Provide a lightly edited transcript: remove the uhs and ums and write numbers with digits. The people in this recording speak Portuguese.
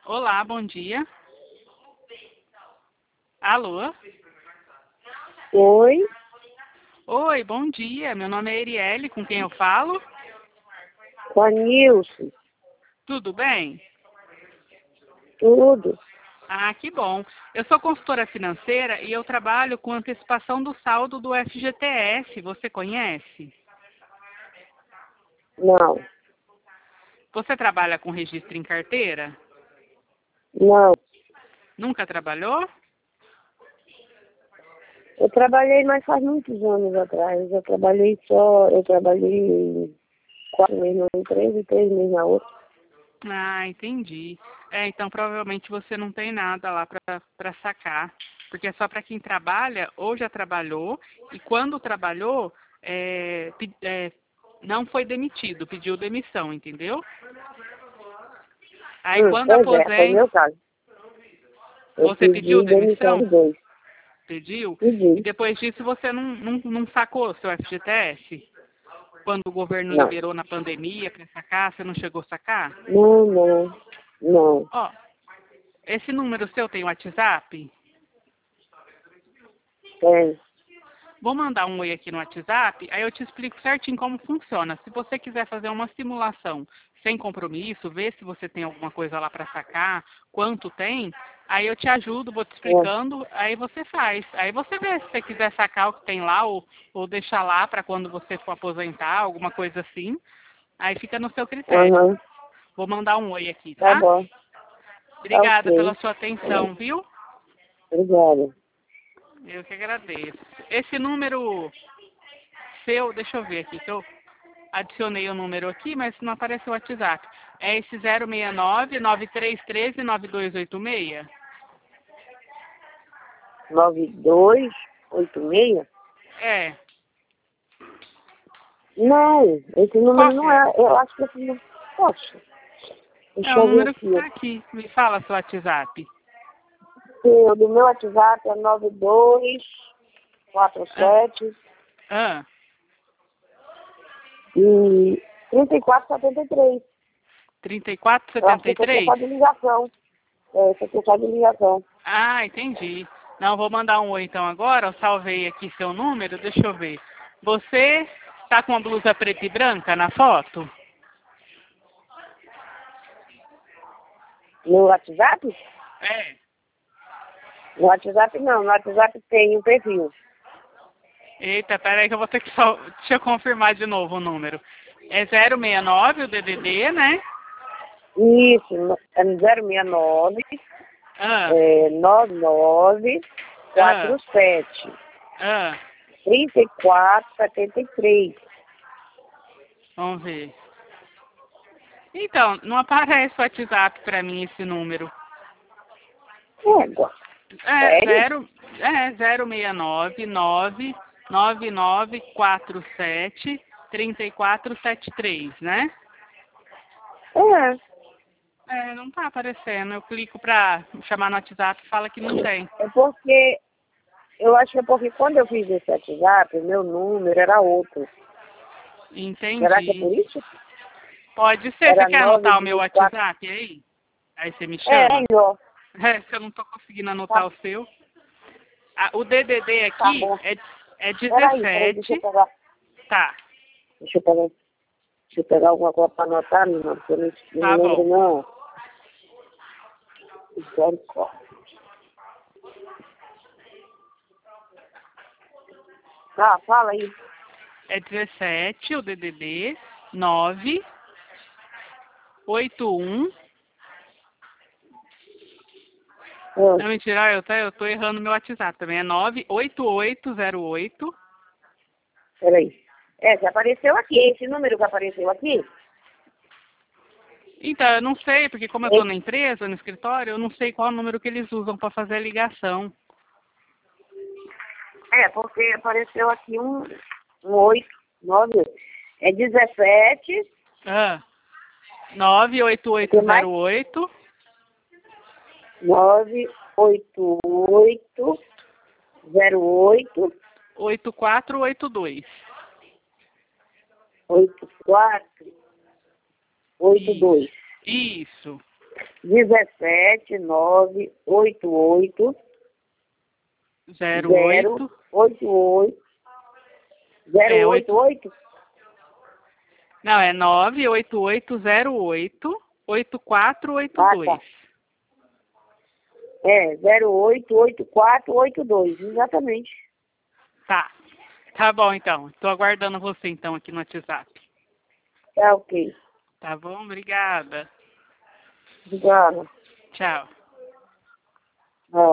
Olá, bom dia. Alô? Oi, Oi, bom dia. Meu nome é Erielle, com quem eu falo? com a Nilce, Tudo bem? tudo. Ah, que bom. Eu sou consultora financeira e eu trabalho com antecipação do saldo do FGTS. Você conhece? Não, Você trabalha com registro em carteira? não. Nunca trabalhou? Eu trabalhei, mas faz muitos anos atrás. Eu trabalhei 4 meses numa empresa e 3 meses na outra. Ah, entendi. Então provavelmente você não tem nada lá para sacar, porque é só para quem trabalha ou já trabalhou e quando trabalhou não foi demitido, pediu demissão, entendeu? Aí quando Pois é, foi o aposenta, meu caso. Eu você pediu pedi demissão demissão? de 2. Pediu? E Pedi. depois disso você não sacou seu FGTS? Quando o governo Não. liberou na pandemia para sacar, você não chegou a sacar? Não, não, não. Ó, esse número seu tem WhatsApp? Tem. Vou mandar um oi aqui no WhatsApp, aí eu te explico certinho como funciona. Se você quiser fazer uma simulação sem compromisso, ver se você tem alguma coisa lá para sacar, quanto tem, aí eu te ajudo, vou te É. explicando, aí você faz. Aí você vê se você quiser sacar o que tem lá ou deixar lá para quando você for aposentar, alguma coisa assim. Aí fica no seu critério. Aham. Vou mandar um oi aqui, Tá tá? bom. Tá Obrigada pela ok. sua atenção, viu? Obrigada. Eu que agradeço. Esse número seu, deixa eu ver aqui, que eu adicionei o número aqui, mas não aparece o WhatsApp. É esse 069 9313 9286? 9286? É. Não, esse Qual número que não é? é. Eu acho que esse número. Poxa, É deixa o eu ver número que aqui. está aqui. Me fala seu WhatsApp. O do meu WhatsApp é 9247 Ah, e 3473. Eu acho que esse aqui é 3473? só de ligação. É, esse aqui é só de ligação. Ah, entendi. Não, vou mandar um oi então agora. Eu salvei aqui seu número. Deixa eu ver. Você está com uma blusa preta e branca na foto? No WhatsApp? É. No WhatsApp não, no WhatsApp tem um perfil. Eita, peraí que eu vou ter que só... Deixa eu confirmar de novo o número. É 069 o DDD, né? Isso, é 069 Ah, 9947 ah, ah. 3473. Vamos ver. Então, não aparece o WhatsApp pra mim esse número. Égua. É Sério? 069 9947 3473, né? É. Não tá aparecendo. Eu clico pra chamar no WhatsApp e fala que não tem. É porque, eu acho que é porque quando eu fiz esse WhatsApp, o meu número era outro. Será que é Entendi. por isso? Pode ser. Você Era quer anotar o meu 924. WhatsApp aí? Aí você me É, chama? melhor. Se eu não tô conseguindo Tá, anotar o seu. Ah, o DDD tá aqui bom. é Peraí, deixa eu 17. pegar. Tá, Deixa eu pegar. Deixa eu pegar alguma coisa pra anotar, meu irmão, porque eu não tá me lembro bom. não. Misericórdia. Tá, fala aí. É 17, o DDD 9 81. Ah, Não, mentira, eu tô errando meu WhatsApp também. É 98808. peraí. É, que apareceu aqui. Esse número que apareceu aqui, Então, eu não sei, porque como eu tô esse, na empresa, no escritório, eu não sei qual número que eles usam para fazer a ligação. porque apareceu aqui um 8, 9. É 17. Ah, O que mais? 98808 98808 8482. 8482. Isso. Isso. 17988 08 088 088. Não, é 98808 8482. Ah, tá. É, 088482, exatamente. Tá. Tá bom, então. Tô aguardando você, então, aqui no WhatsApp. Tá ok. Tá bom? Obrigada. Obrigada. Tchau.